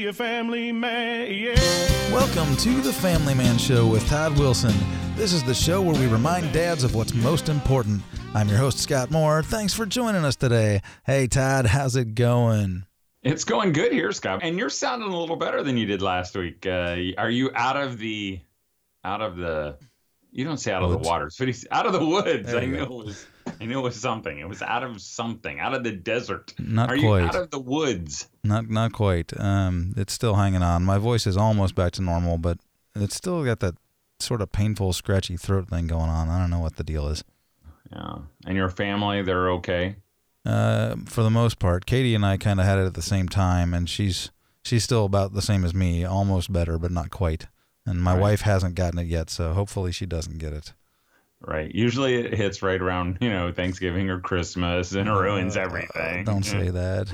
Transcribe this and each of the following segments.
be a family man, yeah. Welcome to the Family Man Show with Todd Wilson. This is the show where we remind dads of what's most important. I'm your host, Scott Moore. Thanks for joining us today. Hey, Todd, how's it going? It's going good here, Scott. And you're sounding a little better than you did last week. Are you out of the, you don't say out of the waters, but he's out of the woods. I knew it was something. It was out of something, out of the desert. Not Are quite. you out of the woods? Not quite. It's still hanging on. My voice is almost back to normal, but it's still got that sort of painful, scratchy throat thing going on. I don't know what the deal is. Yeah. And your family, they're okay? For the most part. Katie and I kind of had it at the same time, and she's still about the same as me, almost better, but not quite. And my wife hasn't gotten it yet, so hopefully she doesn't get it. Right. Usually it hits right around, Thanksgiving or Christmas, and it ruins everything. Don't say that.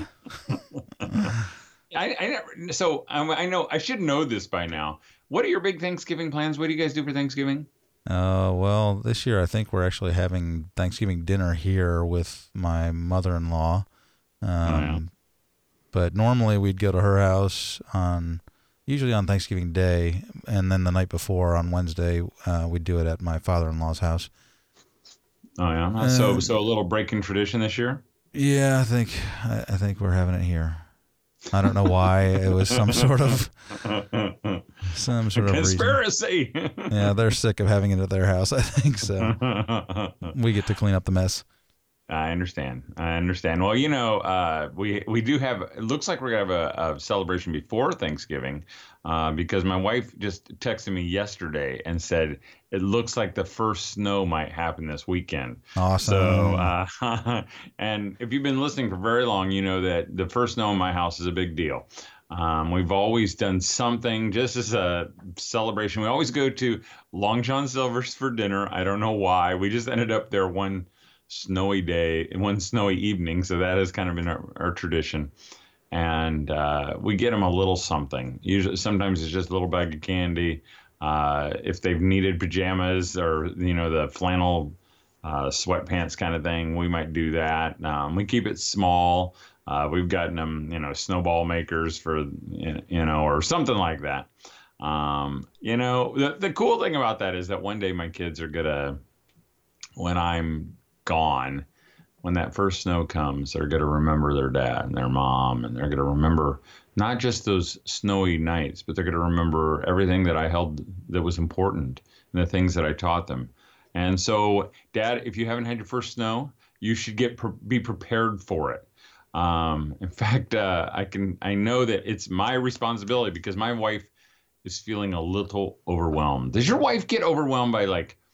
I know I should know this by now. What are your big Thanksgiving plans? What do you guys do for Thanksgiving? Well, this year I think we're actually having Thanksgiving dinner here with my mother-in-law. But normally we'd go to her house usually on Thanksgiving Day, and then the night before on Wednesday, we'd do it at my father-in-law's house. Oh yeah. So a little break in tradition this year? Yeah, I think we're having it here. I don't know why. It was some sort of conspiracy. Yeah, they're sick of having it at their house, I think, so we get to clean up the mess. I understand. Well, we do have, it looks like we're going to have a celebration before Thanksgiving because my wife just texted me yesterday and said, it looks like the first snow might happen this weekend. Awesome. So, and if you've been listening for very long, you know that the first snow in my house is a big deal. We've always done something just as a celebration. We always go to Long John Silver's for dinner. I don't know why. We just ended up there one snowy day, one snowy evening. So that has kind of been our tradition. And we get them a little something. Usually, sometimes it's just a little bag of candy. If they've needed pajamas or, the flannel sweatpants kind of thing, we might do that. We keep it small. We've gotten them, snowball makers for, or something like that. The cool thing about that is that one day my kids are when I'm gone, when that first snow comes, they're going to remember their dad and their mom, and they're going to remember not just those snowy nights, but they're going to remember everything that I held that was important and the things that I taught them. And so, Dad, if you haven't had your first snow, you should be prepared for it. In fact, I know that it's my responsibility because my wife is feeling a little overwhelmed. Does your wife get overwhelmed by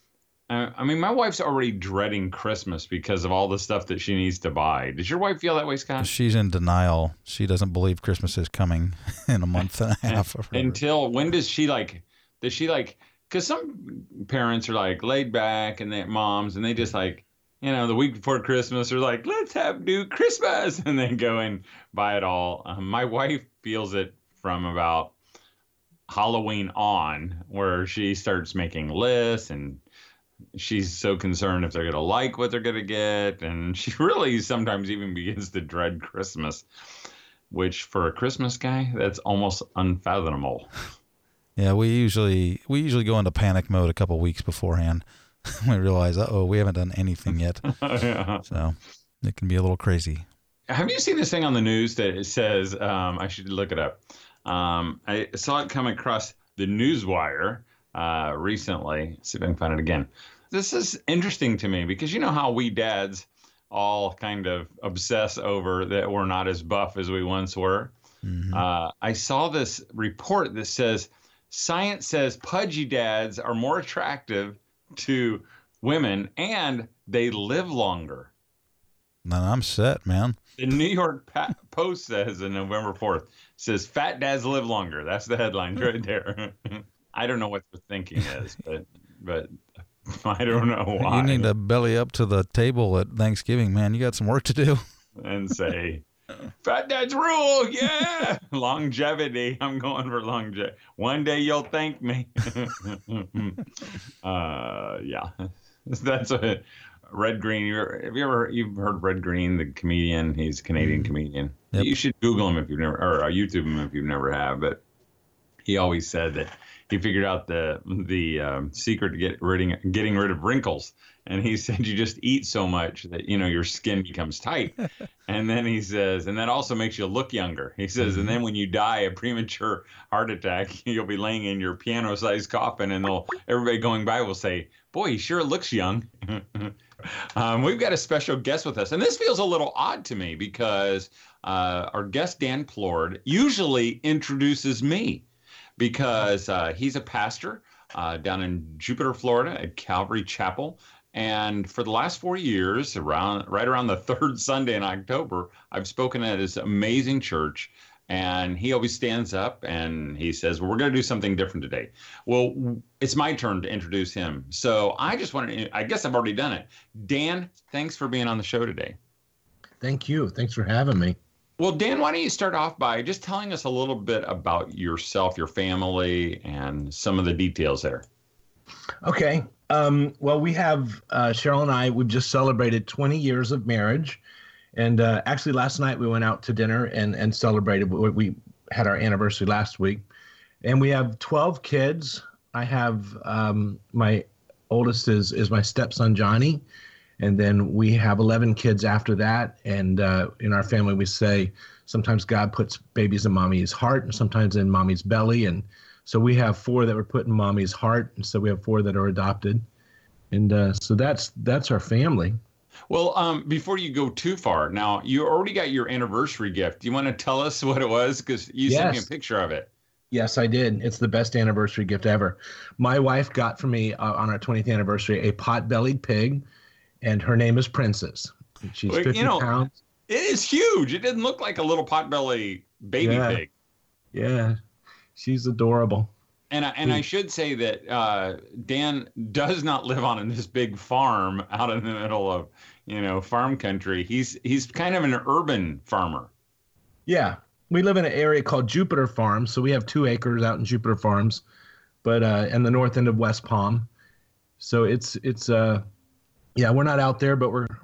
my wife's already dreading Christmas because of all the stuff that she needs to buy. Does your wife feel that way, Scott? She's in denial. She doesn't believe Christmas is coming in a month and a half. Until when does she because some parents are laid back and they're moms and they just the week before Christmas are let's have new Christmas and then go and buy it all. My wife feels it from about Halloween on, where she starts making lists and she's so concerned if they're going to like what they're going to get. And she really sometimes even begins to dread Christmas, which for a Christmas guy, that's almost unfathomable. Yeah, we usually go into panic mode a couple weeks beforehand. We realize, we haven't done anything yet. Yeah. So it can be a little crazy. Have you seen this thing on the news that it says, I should look it up. I saw it come across the Newswire recently. Let's see if I can find it again. This is interesting to me because you know how we dads all kind of obsess over that we're not as buff as we once were. Mm-hmm. I saw this report that says science says pudgy dads are more attractive to women and they live longer. Then I'm set, man. The New York Post says on November 4th, says fat dads live longer. That's the headline right there. I don't know what the thinking is, but I don't know why. You need to belly up to the table at Thanksgiving, man. You got some work to do. And say, fat dads rule, yeah. Longevity. I'm going for longevity. One day you'll thank me. Yeah. That's Red Green. You've heard Red Green, the comedian? He's a Canadian comedian. Yep. You should Google him if you've never, or YouTube him if you've never have. But he always said that he figured out the secret to getting rid of wrinkles. And he said you just eat so much that your skin becomes tight. And then he says, and that also makes you look younger. He says, and then when you die a premature heart attack, you'll be laying in your piano-sized coffin, and everybody going by will say, "Boy, he sure looks young." We've got a special guest with us, and this feels a little odd to me because our guest Dan Plord usually introduces me because he's a pastor down in Jupiter, Florida at Calvary Chapel. And for the last 4 years, right around the third Sunday in October, I've spoken at his amazing church. And he always stands up and he says, well, we're going to do something different today. Well, it's my turn to introduce him. So I just wanted I guess I've already done it. Dan, thanks for being on the show today. Thank you. Thanks for having me. Well, Dan, why don't you start off by just telling us a little bit about yourself, your family, and some of the details there. Okay. Well, we have Cheryl and I, we've just celebrated 20 years of marriage. And actually last night we went out to dinner and celebrated. We had our anniversary last week. And we have 12 kids. I have my oldest is my stepson, Johnny. And then we have 11 kids after that. And in our family, we say sometimes God puts babies in mommy's heart and sometimes in mommy's belly. And so we have 4 that were put in mommy's heart. And so we have 4 that are adopted. And so that's our family. Well, before you go too far, now you already got your anniversary gift. Do you want to tell us what it was? Because you sent me a picture of it. Yes, I did. It's the best anniversary gift ever. My wife got for me on our 20th anniversary a pot-bellied pig, and her name is Princess. She's 50 pounds. It is huge. It didn't look like a little pot-belly baby pig. Yeah, she's adorable. And I should say that Dan does not live on this big farm out in the middle of, farm country. He's kind of an urban farmer. Yeah. We live in an area called Jupiter Farms. So we have 2 acres out in Jupiter Farms, but in the north end of West Palm. So it's we're not out there, but we're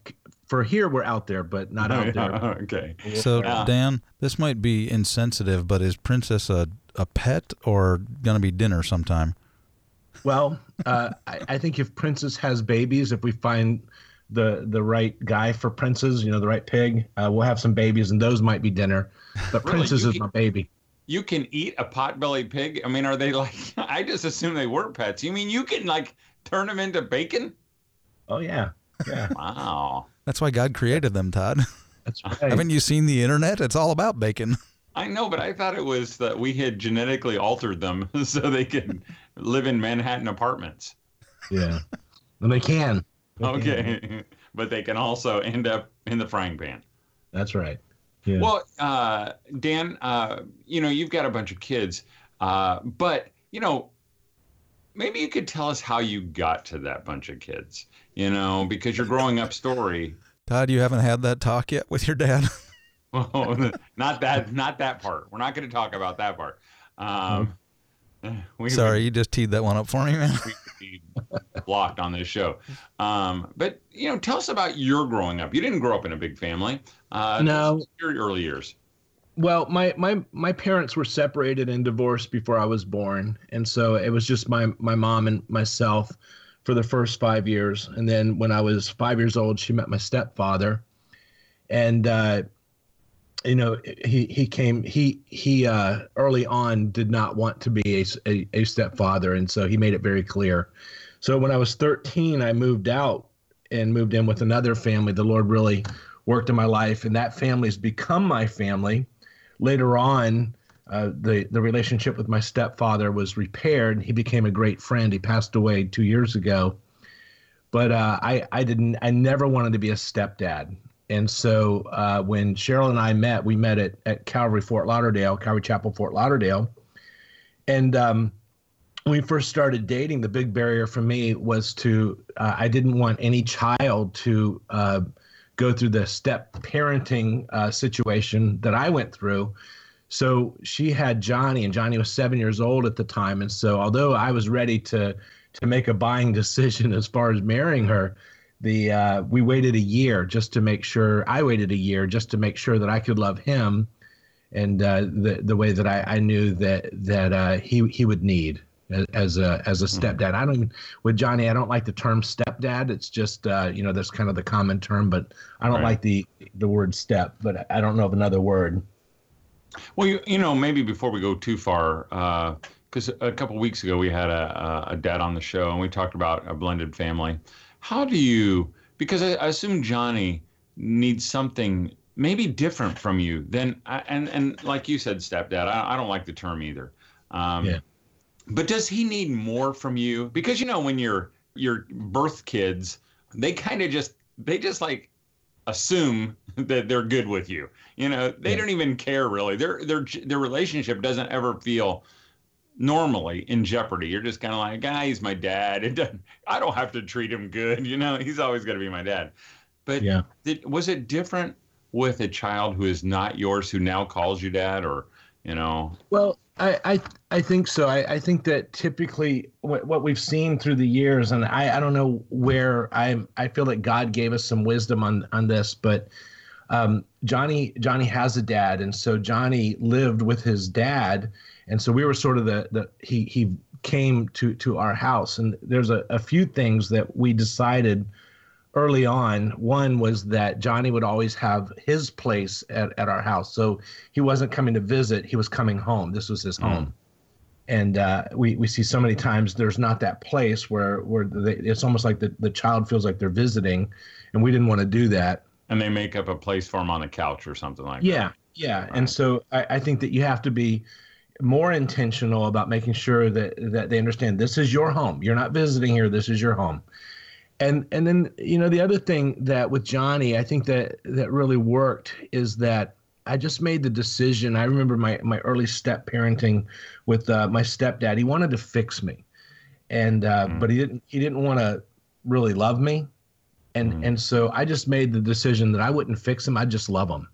out there, but not out there. Okay. So Dan, this might be insensitive, but is Princess a pet or going to be dinner sometime? Well, I think if Princess has babies, if we find the right guy for Princess, the right pig, we'll have some babies and those might be dinner. But really? Princess is my baby. You can eat a pot-bellied pig? I mean, are they like, I just assume they were pets. You mean you can turn them into bacon? Oh, yeah. Yeah. Wow. That's why God created them, Todd. That's right. Haven't you seen the internet? It's all about bacon. I know, but I thought it was that we had genetically altered them so they could live in Manhattan apartments. Yeah. And they can. Okay. But they can also end up in the frying pan. That's right. Yeah. Well, Dan, you've got a bunch of kids, but, maybe you could tell us how you got to that bunch of kids, because your growing up story. Todd, you haven't had that talk yet with your dad? Oh, not that part. We're not going to talk about that part. Sorry, you just teed that one up for me, man. We could be blocked on this show. But, tell us about your growing up. You didn't grow up in a big family. No. Your early years. Well, my parents were separated and divorced before I was born. And so it was just my mom and myself for the first 5 years. And then when I was 5 years old, she met my stepfather. And, he early on did not want to be a stepfather. And so he made it very clear. So when I was 13, I moved out and moved in with another family. The Lord really worked in my life, and that family has become my family. Later on, the relationship with my stepfather was repaired. He became a great friend. He passed away 2 years ago. But I never wanted to be a stepdad. And so when Cheryl and I met, we met at Calvary Chapel, Fort Lauderdale. And when we first started dating, the big barrier for me was I didn't want any child to go through the step parenting situation that I went through. So she had Johnny, and Johnny was 7 years old at the time. And so although I was ready to make a buying decision as far as marrying her, we waited a year just to make sure. I waited a year just to make sure that I could love him, and the way that I knew that he would need as a stepdad. I don't even, with Johnny, I don't like the term stepdad. It's just that's kind of the common term, but I don't like the word step. But I don't know of another word. Well, maybe before we go too far, because a couple of weeks ago we had a dad on the show and we talked about a blended family. How do you? Because I assume Johnny needs something maybe different from you than and like you said, stepdad. I don't like the term either. But does he need more from you? Because when your birth kids, they kind of just like assume that they're good with you. They don't even care really. Their relationship doesn't ever feel normally in jeopardy. You're just kind of like, he's my dad. I don't have to treat him good. He's always going to be my dad. But was it different with a child who is not yours, who now calls you dad, or? Well, I think so. I think that typically what we've seen through the years, and I don't know where I feel like God gave us some wisdom on this, but Johnny has a dad, and so Johnny lived with his dad, and so we were sort of he came to our house, and there's a few things that we decided early on. One was that Johnny would always have his place at our house. So he wasn't coming to visit, he was coming home. This was his home. And we see so many times there's not that place where it's almost like the child feels like they're visiting, and we didn't want to do that. And they make up a place for him on the couch or something like that. Yeah. Right. And so I think that you have to be more intentional about making sure that they understand this is your home. You're not visiting here. This is your home. And then, the other thing that with Johnny, I think that really worked is that I just made the decision. I remember my early step parenting with my stepdad. He wanted to fix me, and but he didn't want to really love me, and so I just made the decision that I wouldn't fix him. I'd just love him,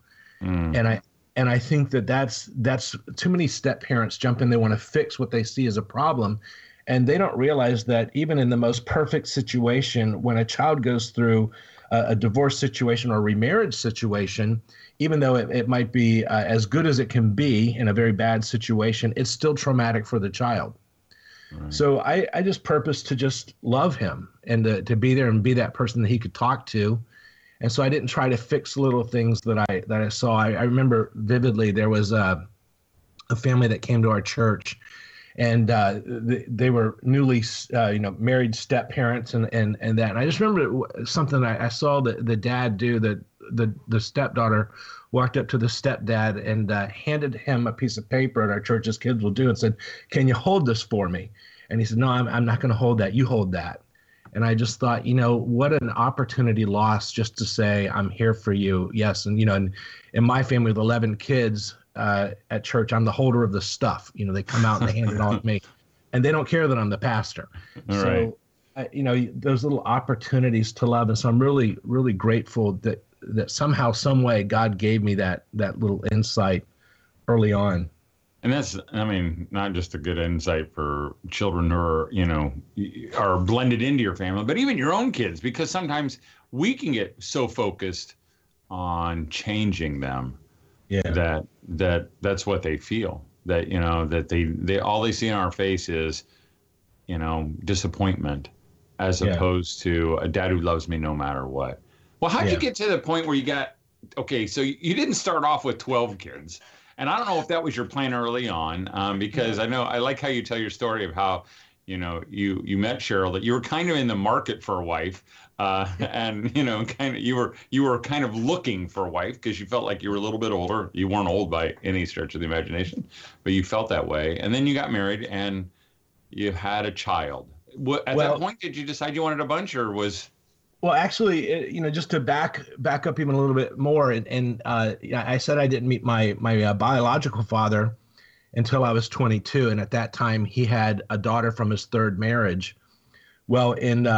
and I think that's too many step parents jump in. They want to fix what they see as a problem. And they don't realize that even in the most perfect situation, when a child goes through a divorce situation or remarriage situation, even though it might be as good as it can be in a very bad situation, it's still traumatic for the child. Right. So I just purposed to just love him and to be there and be that person that he could talk to. And so I didn't try to fix little things that I saw. I remember vividly there was a family that came to our church. And they were newly, married step parents and that. And I just remember something I saw the dad do. That the stepdaughter walked up to the stepdad and handed him a piece of paper at our church, as kids will do, and said, "Can you hold this for me?" And he said, "No, I'm not going to hold that. You hold that." And I just thought, what an opportunity lost just to say, "I'm here for you." Yes, and and in my family with 11 kids. At church, I'm the holder of the stuff. They come out and they hand it all to me, and they don't care that I'm the pastor. All so, right. Those little opportunities to love, and so I'm really, really grateful that somehow, some way, God gave me that little insight early on. And that's, not just a good insight for children who are blended into your family, but even your own kids, because sometimes we can get so focused on changing them. Yeah. That's what they feel. That that they all they see in our face is, disappointment, as opposed to a dad who loves me no matter what. Well, how'd you get to the point where you got so you didn't start off with 12 kids, and I don't know if that was your plan early on, because I know I like how you tell your story of how you met Cheryl, that you were kind of in the market for a wife. And you were kind of looking for a wife because you felt like you were a little bit older. You weren't old by any stretch of the imagination, but you felt that way. And then you got married and you had a child. At that point, did you decide you wanted a bunch, or was? Well, actually, just to back up even a little bit more, and I said I didn't meet my biological father until I was 22, and at that time he had a daughter from his third marriage. Well, in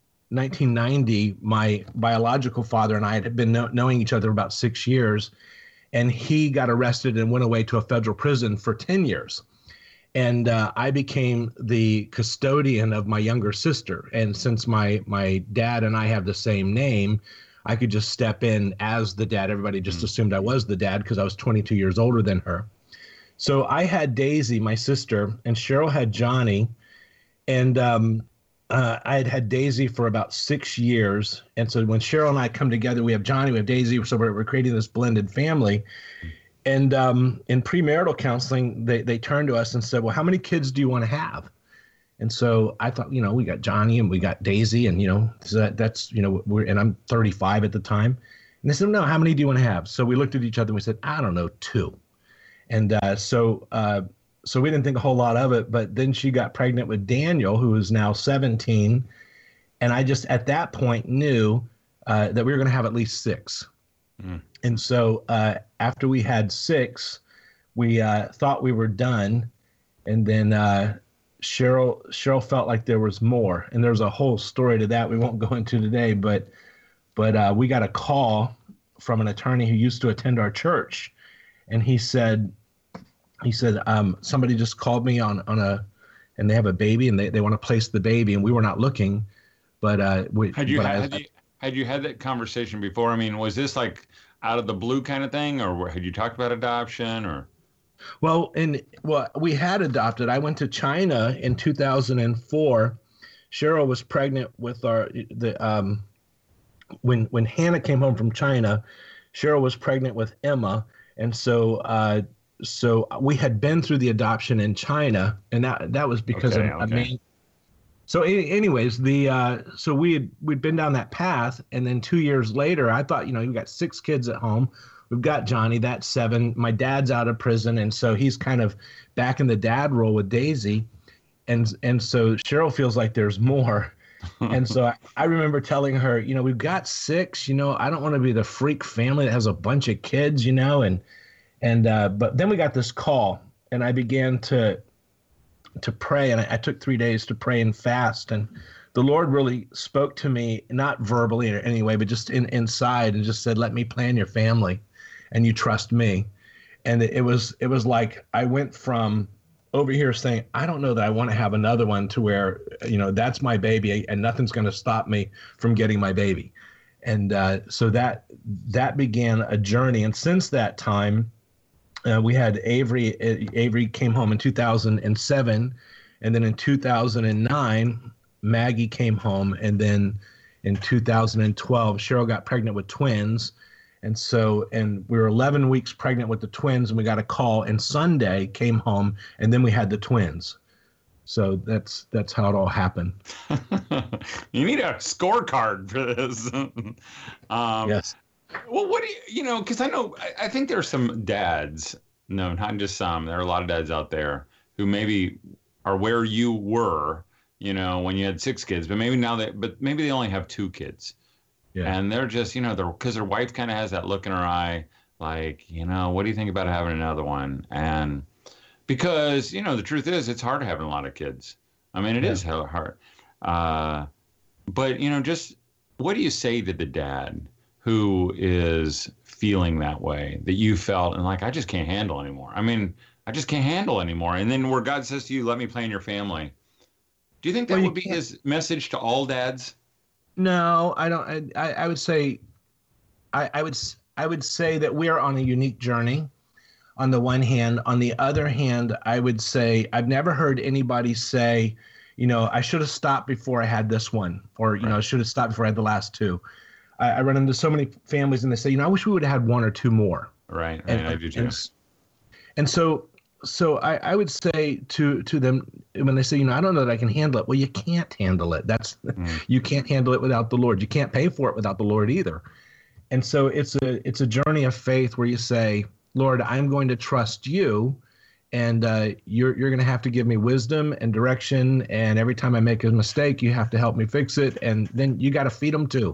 1990, my biological father and I had been knowing each other about 6 years, and he got arrested and went away to a federal prison for 10 years. And I became the custodian of my younger sister. And since my dad and I have the same name, I could just step in as the dad. Everybody just assumed I was the dad because I was 22 years older than her. So I had Daisy, my sister, and Cheryl had Johnny. And I had had Daisy for about 6 years. And so when Cheryl and I come together, we have Johnny, we have Daisy. So we're creating this blended family. And in premarital counseling, they turned to us and said, well, how many kids do you want to have? And so I thought, we got Johnny and we got Daisy, and, so that's, and I'm 35 at the time. And they said, no, how many do you want to have? So we looked at each other and we said, I don't know, 2. And so we didn't think a whole lot of it. But then she got pregnant with Daniel, who is now 17. And I just at that point knew that we were going to have at least 6. Mm. And so after we had 6, we thought we were done. And then Cheryl felt like there was more. And there's a whole story to that we won't go into today. But we got a call from an attorney who used to attend our church. And he said, somebody just called me on and they have a baby and they want to place the baby. And we were not looking. But had you had that conversation before? I mean, was this like out of the blue kind of thing, or had you talked about adoption, or? Well, we had adopted. I went to China in 2004. Cheryl was pregnant with when Hannah came home from China, Cheryl was pregnant with Emma, and so we had been through the adoption in China, and that was because of me. So anyways, so we'd been down that path, and then 2 years later, I thought, we've got 6 kids at home. We've got Johnny, that's 7. My dad's out of prison, and so he's kind of back in the dad role with Daisy. And so Cheryl feels like there's more. And so I remember telling her, we've got 6, I don't want to be the freak family that has a bunch of kids, but then we got this call, and I began to pray, and I took 3 days to pray and fast, and the Lord really spoke to me, not verbally or any way, but just inside, and just said, let me plan your family, and you trust me. And it was like I went from over here saying, I don't know that I want to have another one, to where, that's my baby and nothing's going to stop me from getting my baby. And so that began a journey. And since that time, we had Avery. Avery came home in 2007, and then in 2009, Maggie came home, and then in 2012, Cheryl got pregnant with twins, and we were 11 weeks pregnant with the twins, and we got a call, and Sunday came home, and then we had the twins. So that's how it all happened. You need a scorecard for this. Yes. Well, what do you, because I think there are some dads, no, not just some, there are a lot of dads out there who maybe are where you were, when you had 6 kids, but maybe maybe they only have 2 kids. Yeah. And they're just, because their wife kind of has that look in her eye, like, what do you think about having another one? And because, the truth is, it's hard having a lot of kids. I mean, it is hard. But, just what do you say to the dad who is feeling that way, that you felt, and like, I just can't handle anymore. I mean, I just can't handle anymore. And then where God says to you, let me plan your family. Do you think that would be his message to all dads? No, I don't. I would say, I would say that we are on a unique journey on the one hand. On the other hand, I would say, I've never heard anybody say, I should have stopped before I had this one, or, I should have stopped before I had the last 2. I run into so many families, and they say, I wish we would have had 1 or 2 more. Right. I do too. And so I would say to them, when they say, I don't know that I can handle it. Well, you can't handle it. You can't handle it without the Lord. You can't pay for it without the Lord either. And so it's a journey of faith where you say, Lord, I'm going to trust you, and you're going to have to give me wisdom and direction. And every time I make a mistake, you have to help me fix it. And then you got to feed them too.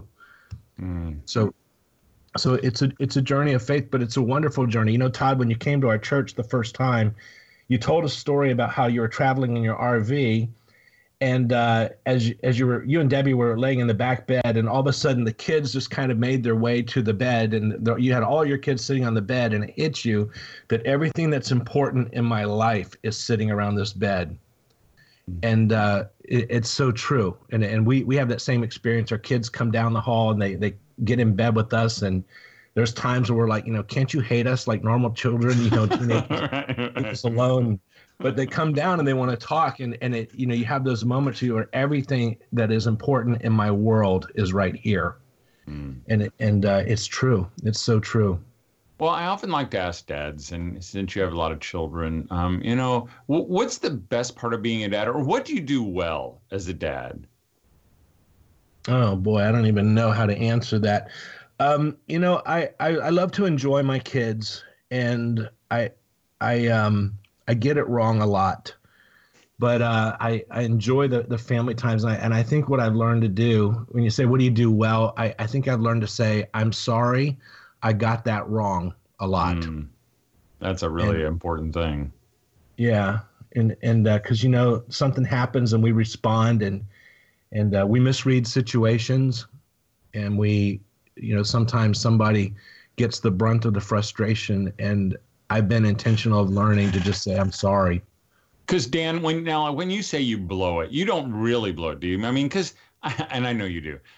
So it's a journey of faith, but it's a wonderful journey. Todd, when you came to our church the first time, you told a story about how you were traveling in your RV, And you and Debbie were laying in the back bed, and all of a sudden the kids just kind of made their way to the bed, and you had all your kids sitting on the bed, and it hit you that everything that's important in my life is sitting around this bed. And it's so true. And we have that same experience. Our kids come down the hall and they get in bed with us, and there's times where we're like, can't you hate us like normal children? Teenagers, leave us alone. But they come down and they want to talk, and it, you have those moments where everything that is important in my world is right here. And it's true. It's so true. Well, I often like to ask dads, and since you have a lot of children, what's the best part of being a dad, or what do you do well as a dad? Oh boy, I don't even know how to answer that. I love to enjoy my kids, and I get it wrong a lot, but I enjoy the family times, and I think what I've learned to do, when you say what do you do well, I think I've learned to say I'm sorry, I got that wrong a lot. That's a really important thing. Yeah, and because something happens and we respond, and we misread situations, and we sometimes somebody gets the brunt of the frustration, and I've been intentional of learning to just say I'm sorry. Because Dan, when you say you blow it, you don't really blow it, do you? I mean, and I know you do.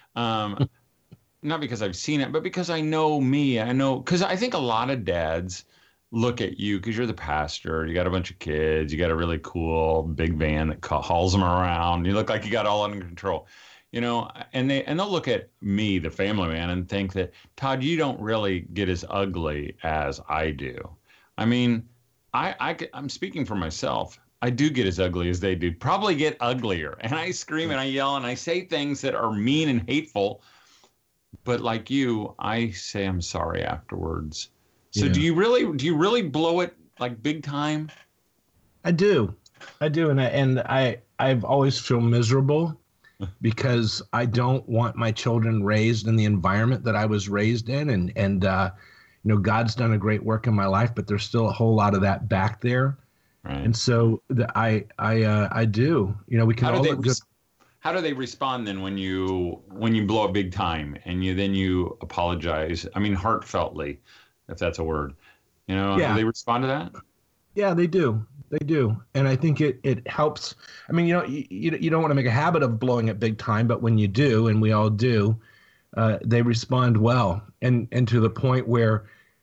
Not because I've seen it, but because I know me. Because I think a lot of dads look at you because you're the pastor. You got a bunch of kids. You got a really cool big van that hauls them around. You look like you got it all under control, and they'll look at me, the family man, and think that, Todd, you don't really get as ugly as I do. I mean, I'm speaking for myself. I do get as ugly as they do, probably get uglier. And I scream and I yell and I say things that are mean and hateful. But like you, I say I'm sorry afterwards. So do you really blow it like big time? I do. And I've always feel miserable because I don't want my children raised in the environment that I was raised in. And God's done a great work in my life, but there's still a whole lot of that back there. Right. And so I do. We can all look good. How do they respond then when you blow it big time and you apologize? I mean, heartfeltly, if that's a word. Do they respond to that? Yeah, they do. They do. And I think it helps. I mean, you don't want to make a habit of blowing it big time, but when you do, and we all do, they respond well. And to the point where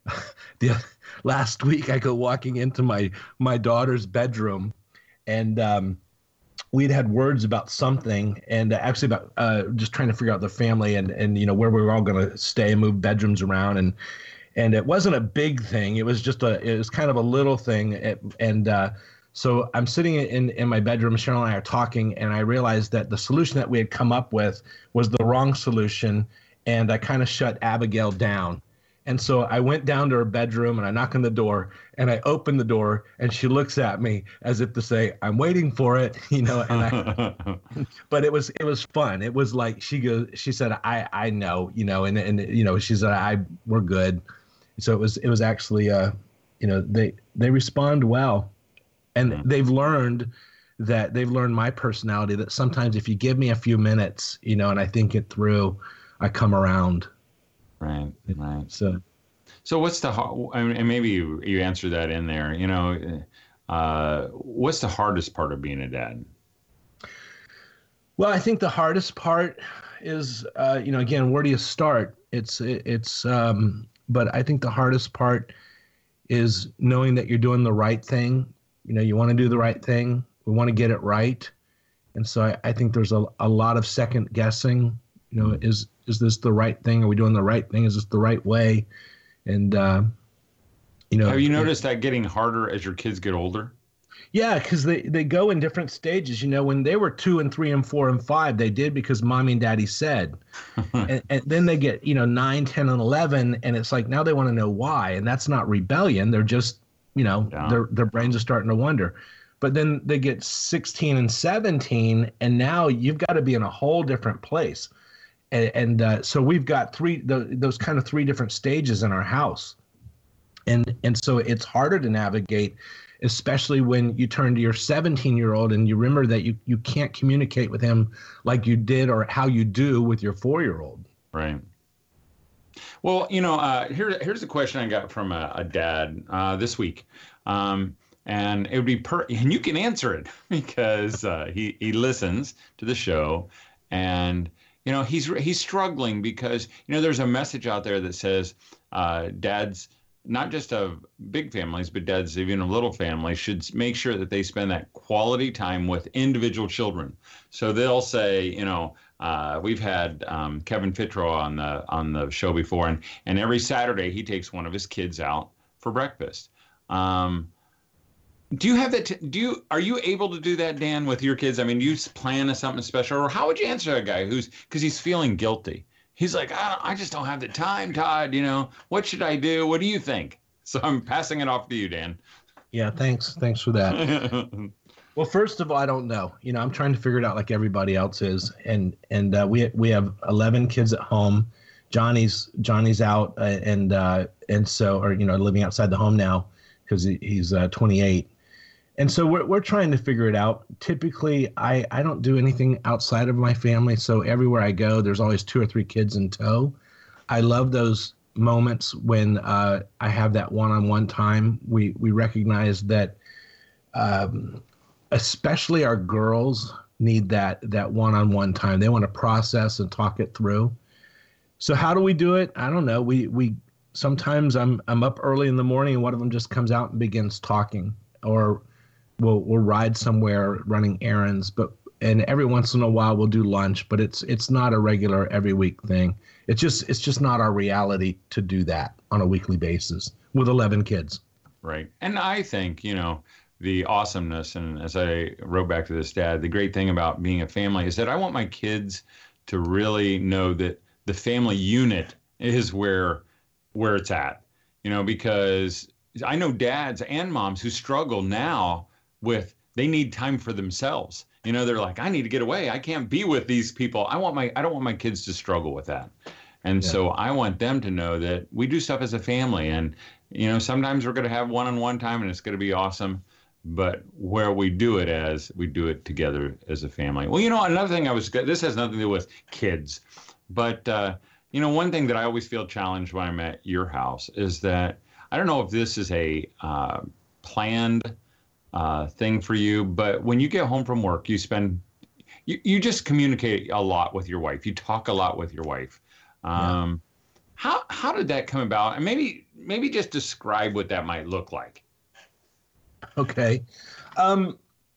last week I go walking into my daughter's bedroom, and we'd had words about something, and actually about just trying to figure out the family and where we were all going to stay, move bedrooms around, and it wasn't a big thing. It was just it was kind of a little thing, so I'm sitting in my bedroom. Cheryl and I are talking, and I realized that the solution that we had come up with was the wrong solution, and I kind of shut Abigail down. And so I went down to her bedroom and I knock on the door and I open the door and she looks at me as if to say, I'm waiting for it, but it was fun. It was like, she said, I know, and she said, we're good. So it was actually, they respond well, and they've learned my personality, that sometimes if you give me a few minutes, and I think it through, I come around. Right. So what's and maybe you answered that in there, what's the hardest part of being a dad? Well, I think the hardest part is, again, where do you start? But I think the hardest part is knowing that you're doing the right thing. You want to do the right thing. We want to get it right. And so I think there's a lot of second guessing, is this the right thing? Are we doing the right thing? Is this the right way? And, have you noticed that getting harder as your kids get older? Yeah, because they go in different stages. When they were 2 and 3 and 4 and 5, they did because mommy and daddy said. and then they get, 9, 10, and 11, and it's like now they want to know why. And that's not rebellion. They're just, their brains are starting to wonder. But then they get 16 and 17, and now you've got to be in a whole different place. And so we've got those kind of 3 different stages in our house. And so it's harder to navigate. especially when you turn to your 17-year-old and you remember that you can't communicate with him like you did or how you do with your 4-year-old. Right. Well, here's a question I got from a dad this week. And it would be and you can answer it because he listens to the show, and he's struggling because there's a message out there that says dads, not just of big families, but dads even of little families, should make sure that they spend that quality time with individual children. So they'll say, we've had Kevin Fitro on the show before, and every Saturday he takes one of his kids out for breakfast. Do you have that? Are you able to do that, Dan, with your kids? I mean, do you plan something special, or how would you answer a guy because he's feeling guilty? He's like, I just don't have the time, Todd. What should I do? What do you think? So I'm passing it off to you, Dan. Yeah, thanks for that. Well, first of all, I don't know. I'm trying to figure it out like everybody else is, and we have 11 kids at home. Johnny's out, and so living outside the home now because he's 28. And so we're trying to figure it out. Typically, I don't do anything outside of my family. So everywhere I go, there's always 2 or 3 kids in tow. I love those moments when I have that one-on-one time. We recognize that especially our girls need that one-on-one time. They want to process and talk it through. So how do we do it? I don't know. We sometimes I'm up early in the morning and one of them just comes out and begins talking, or we'll ride somewhere running errands, and every once in a while we'll do lunch, but it's not a regular every week thing. It's just not our reality to do that on a weekly basis with 11 kids. Right. And I think, the awesomeness, and as I wrote back to this dad, the great thing about being a family is that I want my kids to really know that the family unit is where it's at, because I know dads and moms who struggle now with, they need time for themselves. They're like, I need to get away. I can't be with these people. I don't want my kids to struggle with that. And so I want them to know that we do stuff as a family, and, sometimes we're going to have one-on-one time and it's going to be awesome, but where we do it together as a family. Well, another thing this has nothing to do with kids, but, one thing that I always feel challenged when I'm at your house is that I don't know if this is a planned thing for you, but when you get home from work, you just communicate a lot with your wife. You talk a lot with your wife. How did that come about? And maybe just describe what that might look like. Okay. How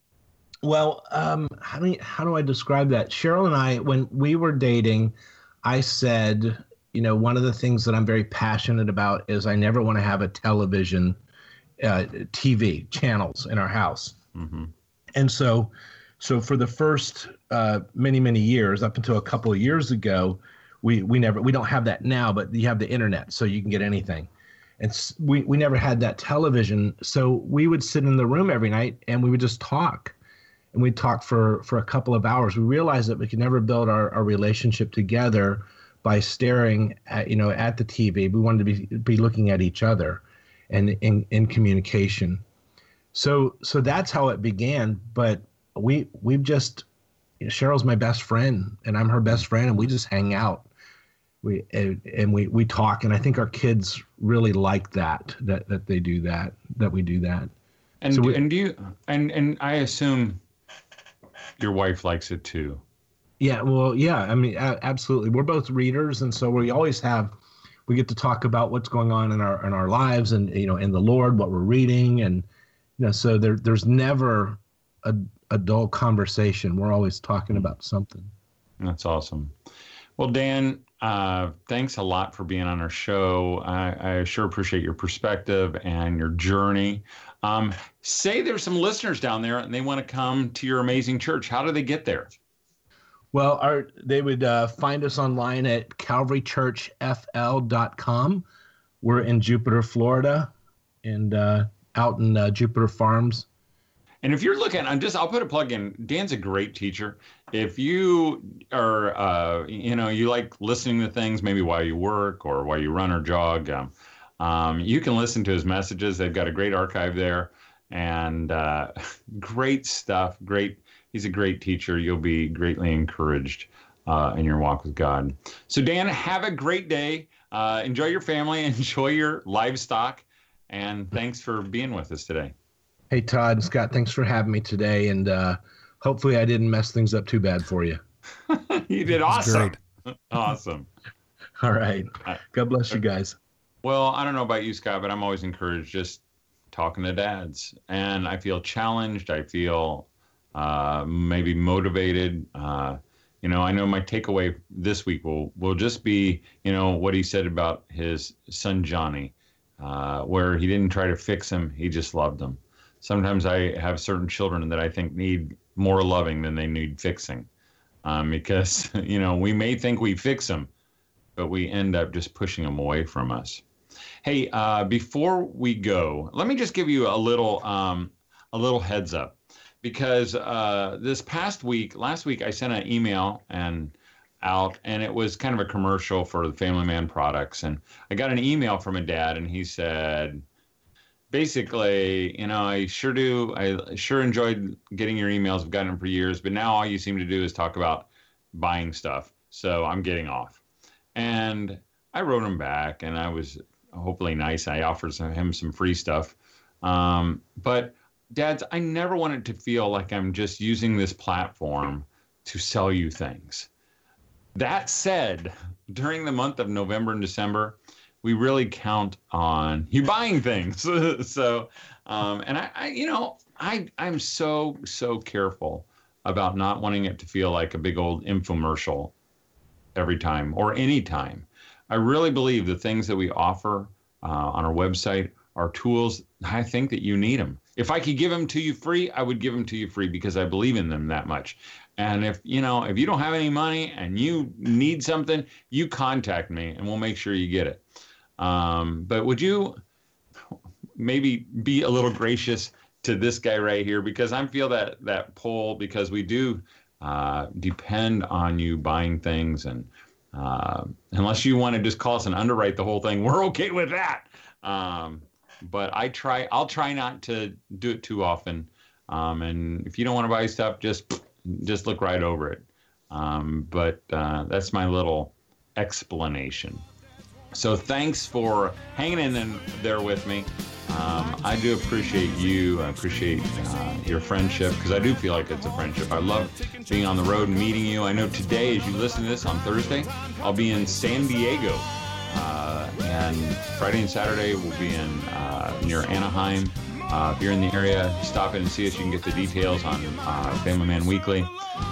do I describe that? Cheryl and I, when we were dating, I said, one of the things that I'm very passionate about is I never want to have a television, TV channels in our house. Mm-hmm. And so for the first many, many years, up until a couple of years ago, we don't have that now, but you have the internet, so you can get anything. And we never had that television. So we would sit in the room every night and we would just talk. And we'd talk for a couple of hours. We realized that we could never build our relationship together by staring at the TV. We wanted to be looking at each other and in communication. So that's how it began. But we've just, Cheryl's my best friend and I'm her best friend, and we just hang out. We talk, and I think our kids really like that they do that, that we do that. And so and I assume your wife likes it too. Yeah, well, yeah, I mean, absolutely. We're both readers, and so we get to talk about what's going on in our lives, and in the Lord, what we're reading, and so there's never a dull conversation. We're always talking about something. That's awesome. Well, Dan, thanks a lot for being on our show. I sure appreciate your perspective and your journey. Say there's some listeners down there and they want to come to your amazing church. How do they get there? Well, they would find us online at calvarychurchfl.com. We're in Jupiter, Florida, and out in Jupiter Farms. And if you're looking, I'll put a plug in. Dan's a great teacher. If you are, you like listening to things maybe while you work or while you run or jog, you can listen to his messages. They've got a great archive there. and great stuff. Great. He's a great teacher. You'll be greatly encouraged in your walk with God. So, Dan, have a great day. Enjoy your family. Enjoy your livestock. And thanks for being with us today. Hey, Todd and Scott, thanks for having me today. And hopefully I didn't mess things up too bad for you. You did awesome. Awesome. All right. God bless you guys. Well, I don't know about you, Scott, but I'm always encouraged just talking to dads. And I feel challenged. I feel maybe motivated. I know my takeaway this week will just be, what he said about his son, Johnny, where he didn't try to fix him. He just loved him. Sometimes I have certain children that I think need more loving than they need fixing, because, we may think we fix them, but we end up just pushing them away from us. Hey, before we go, let me just give you a little heads up, because last week I sent an email and it was kind of a commercial for the Family Man products, and I got an email from a dad, and he said, basically, I sure enjoyed getting your emails. I've gotten them for years, but now all you seem to do is talk about buying stuff. So I'm getting off. And I wrote him back, and I was hopefully nice. I offered him some free stuff. But dads, I never wanted to feel like I'm just using this platform to sell you things. That said, during the month of November and December, we really count on you buying things. So, and I'm so careful about not wanting it to feel like a big old infomercial every time or any time. I really believe the things that we offer on our website are tools. I think that you need them. If I could give them to you free, I would give them to you free because I believe in them that much. And if you don't have any money and you need something, you contact me and we'll make sure you get it. But would you maybe be a little gracious to this guy right here? Because I feel that pull, because we do depend on you buying things. And unless you want to just call us and underwrite the whole thing, we're okay with that. But I'll try not to do it too often. And if you don't want to buy stuff, just look right over it. But that's my little explanation. So thanks for hanging in there with me. I do appreciate you. I appreciate your friendship, because I do feel like it's a friendship. I love being on the road and meeting you. I know today, as you listen to this on Thursday, I'll be in San Diego. And Friday and Saturday we'll be in near Anaheim. If you're in the area, stop in and see us. You can get the details on Family Man Weekly.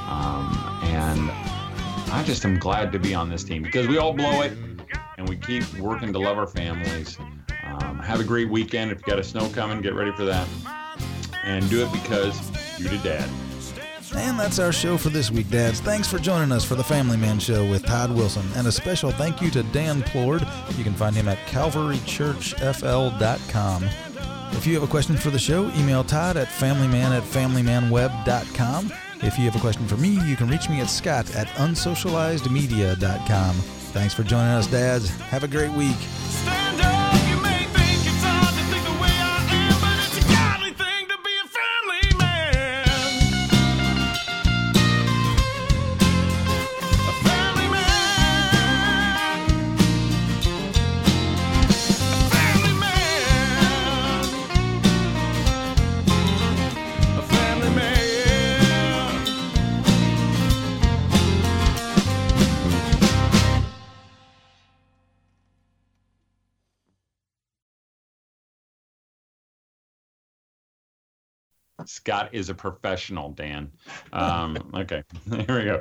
And I just am glad to be on this team, because we all blow it and we keep working to love our families. Have a great weekend. If you got a snow coming, get ready for that. And do it because you're the dad. And that's our show for this week, dads. Thanks for joining us for the Family Man Show with Todd Wilson. And a special thank you to Dan Plord. You can find him at calvarychurchfl.com. If you have a question for the show, email Todd at familyman@familymanweb.com. If you have a question for me, you can reach me at scott@unsocializedmedia.com. Thanks for joining us, dads. Have a great week. Stand up, you may think it's hard to think the way I am, but it's a godly thing to be a family man. A family man. A family man. A family man. Scott is a professional, Dan. Okay, here we go.